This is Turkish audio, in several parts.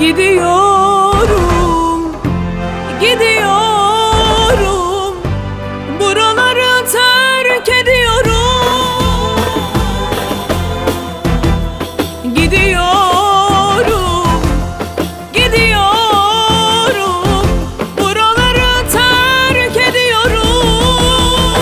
Gidiyorum, gidiyorum, buraları terk ediyorum. Gidiyorum, gidiyorum, buraları terk ediyorum.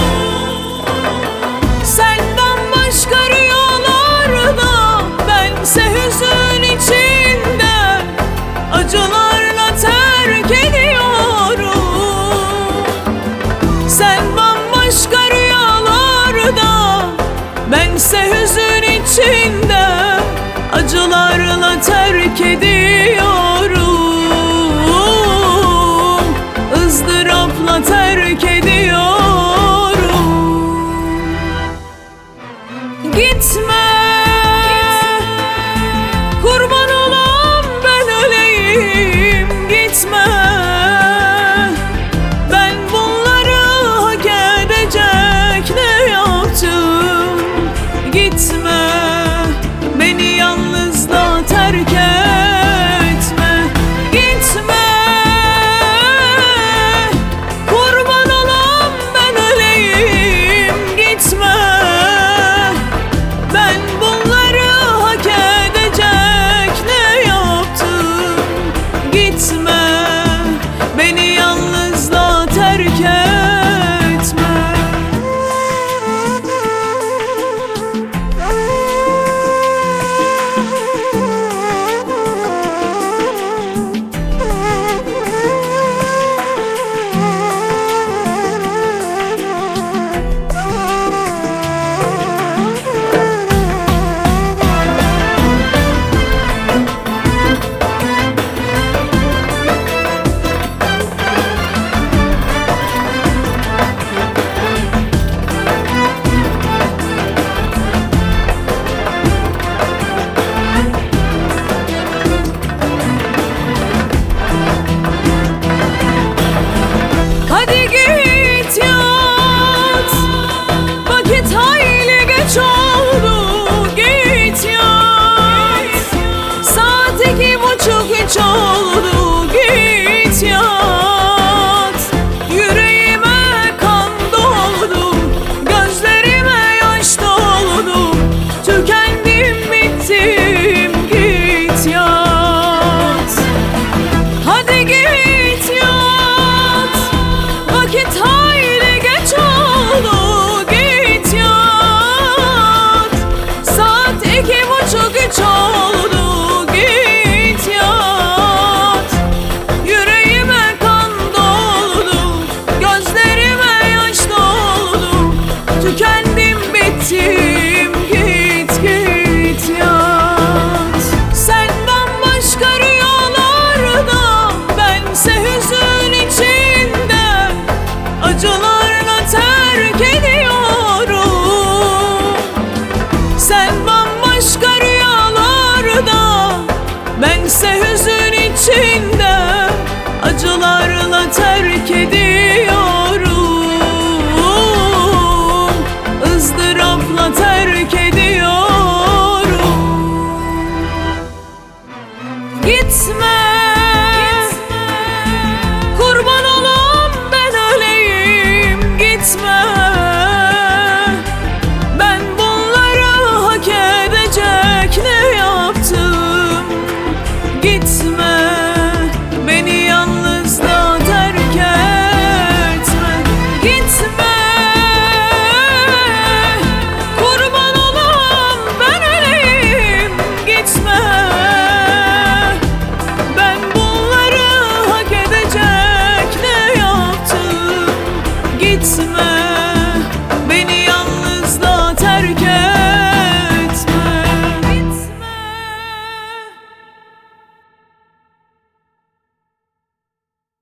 Sen bambaşka rüyalarda, bense hüzün içinde, acılarla terk ediyorum. Sen bambaşka rüyalarda, bense hüzün içinde, acılarla terk ediyorum. ızdırapla terk ediyorum. Gitme, kurban olam ben öleyim. Gitme, ben bunları hak edecek ne yaptım? Gitme, beni yalnızla terk etme. Gitme, kurban olam ben öleyim. Gitme, ben bunları hak edecek ne yaptım? Gitme, beni yalnızla terk etme. Hadi git yat, vakit hayli geç oldu. Git yat, saat 2:30 hiç oldu. Git yat, yüreğime kan doldu, gözlerime yaş doldu. Tükendim, bittim, git yat. Hadi git yat, vakit hayli geç oldu. Git yat, saat 2:30 oldu. Git yat, yüreğime kan doldu, gözlerime yaş doldu. Tükendim, bittim, git yat. Sen bambaşka rüyalarda, bense hüzün içinde, acılarla terk ediyorum. Sen bambaşka rüyalarda, bense hüzün içinde, acılarla terk ediyorum. ızdırapla terk ediyorum. Gitme, kurban olam ben öleyim. Gitme, ben bunları hak edecek ne yaptım? Gitme,